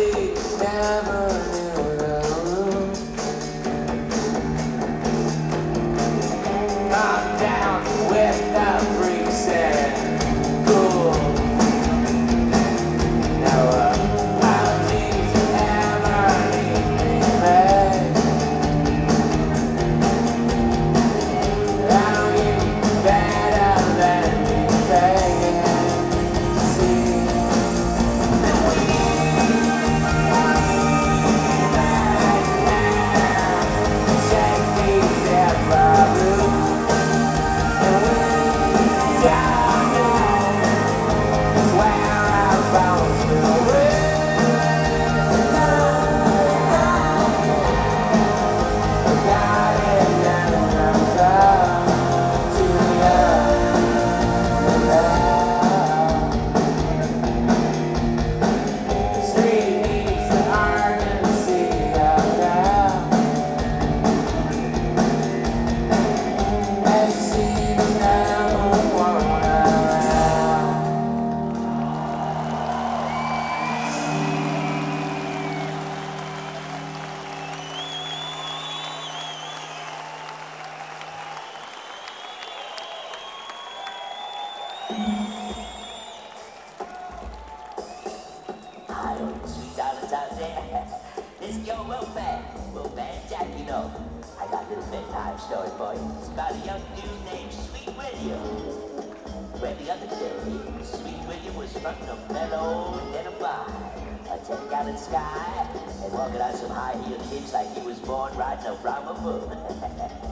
never knew the rules. I'm down with the freaks and ghouls. Now apologies ever leave me back. Now you better let me beg to see. Check these ever rules. And we down is where our bones will got it and comes up to the street needs the urgency of now. And see the number one around. Hi, sweet darlings out there. This is your Wolfman Jack, you know. I got a little bedtime story for you. It's about a young dude named Sweet William. Well, the other day, Sweet William was fronting a mellow denim bar, a 10-gallon sky, and walking out some high-heeled kids like he was born riding a Brahma bull.